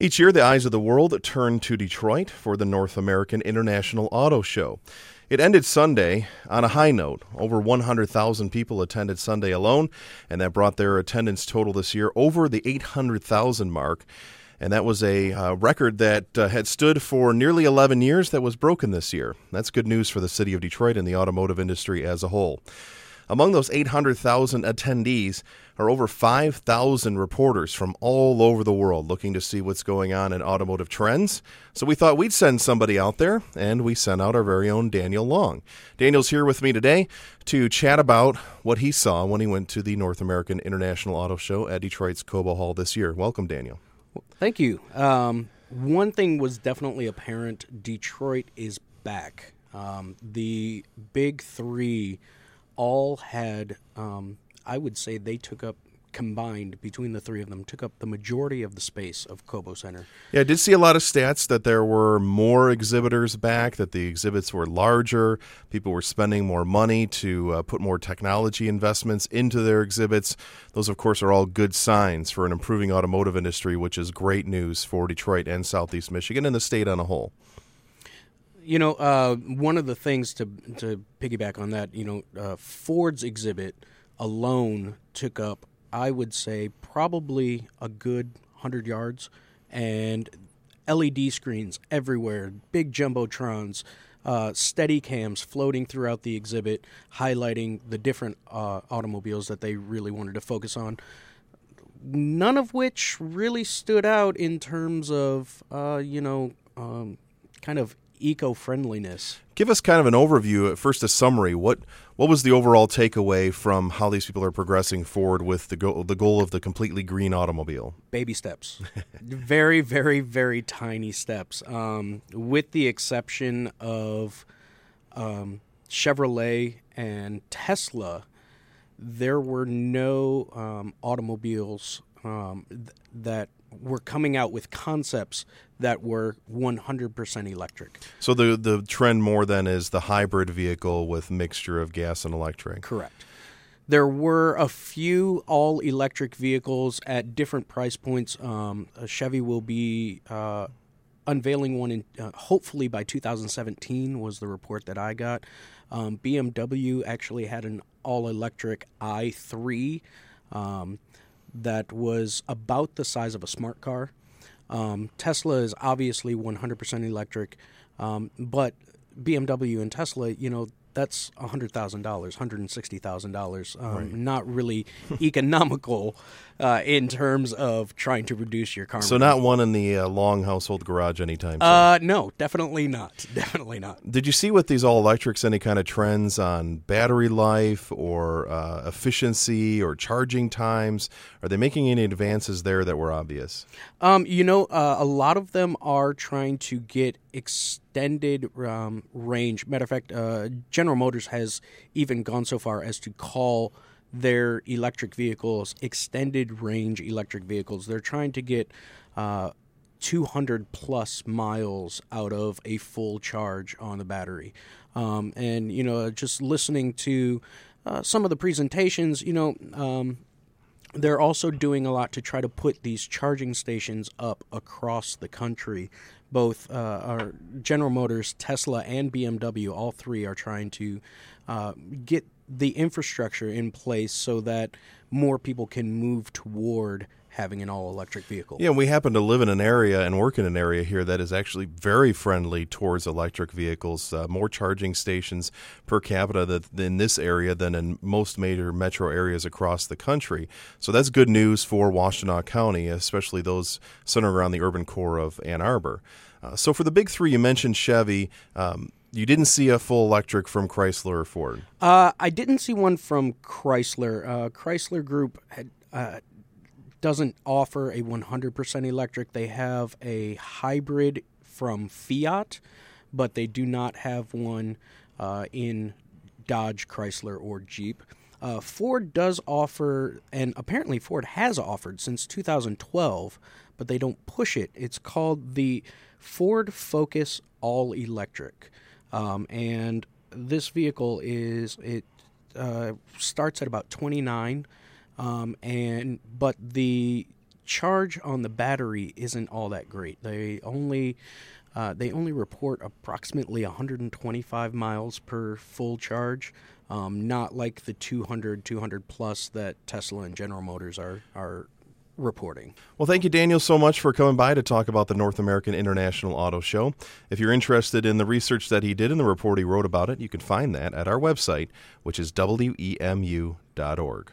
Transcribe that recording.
Each year, the eyes of the world turn to Detroit for the North American International Auto Show. It ended Sunday on a high note. Over 100,000 people attended Sunday alone, and that brought their attendance total this year over the 800,000 mark. And that was a record that had stood for nearly 11 years that was broken this year. That's good news for the city of Detroit and the automotive industry as a whole. Among those 800,000 attendees are over 5,000 reporters from all over the world looking to see what's going on in automotive trends. So we thought we'd send somebody out there, and we sent out our very own Daniel Long. Daniel's here with me today to chat about what he saw when he went to the North American International Auto Show at Detroit's Cobo Hall this year. Welcome, Daniel. Thank you. One thing was definitely apparent. Detroit is back. The big three all had, I would say they took up, combined between the three of them, took up the majority of the space of Cobo Center. Yeah, I did see a lot of stats that there were more exhibitors back, that the exhibits were larger, people were spending more money to put more technology investments into their exhibits. Those, of course, are all good signs for an improving automotive industry, which is great news for Detroit and Southeast Michigan and the state on a whole. You know, one of the things to piggyback on that, Ford's exhibit alone took up, I would say, probably a good 100 yards, and LED screens everywhere, big jumbotrons, steady cams floating throughout the exhibit, highlighting the different automobiles that they really wanted to focus on. None of which really stood out in terms of, kind of eco-friendliness. Give us kind of an overview, first a summary. What was the overall takeaway from how these people are progressing forward with the goal of the completely green automobile? Baby steps. Very, very, very tiny steps. With the exception of Chevrolet and Tesla, there were no automobiles that were coming out with concepts that were 100% electric. So the trend more then is the hybrid vehicle with mixture of gas and electric. Correct. There were a few all-electric vehicles at different price points. Chevy will be unveiling one in hopefully by 2017 was the report that I got. BMW actually had an all-electric i3 that was about the size of a smart car. Tesla is obviously 100% electric, but BMW and Tesla, that's $100,000, $160,000. Right. Not really economical in terms of trying to reduce your car. So not one in the long household garage anytime soon? No, definitely not. Definitely not. Did you see with these all-electrics any kind of trends on battery life or efficiency or charging times? Are they making any advances there that were obvious? A lot of them are trying to get extended range. Matter of fact, General Motors has even gone so far as to call their electric vehicles extended range electric vehicles. They're trying to get 200 plus miles out of a full charge on the battery. Just listening to some of the presentations, they're also doing a lot to try to put these charging stations up across the country. Both our General Motors, Tesla, and BMW, all three are trying to get the infrastructure in place so that more people can move toward having an all-electric vehicle. Yeah, we happen to live in an area and work in an area here that is actually very friendly towards electric vehicles. More charging stations per capita in this area than in most major metro areas across the country. So that's good news for Washtenaw County, especially those centered around the urban core of Ann Arbor. So for the big three, you mentioned Chevy. You didn't see a full electric from Chrysler or Ford? I didn't see one from Chrysler. Chrysler Group doesn't offer a 100% electric. They have a hybrid from Fiat, but they do not have one in Dodge, Chrysler, or Jeep. Ford does offer, and apparently Ford has offered since 2012, but they don't push it. It's called the Ford Focus All-Electric. And this vehicle starts at about $29,000, but the charge on the battery isn't all that great. They only report approximately 125 miles per full charge, not like the 200 plus that Tesla and General Motors are reporting. Well, thank you, Daniel, so much for coming by to talk about the North American International Auto Show. If you're interested in the research that he did and the report he wrote about it, you can find that at our website, which is WEMU.org.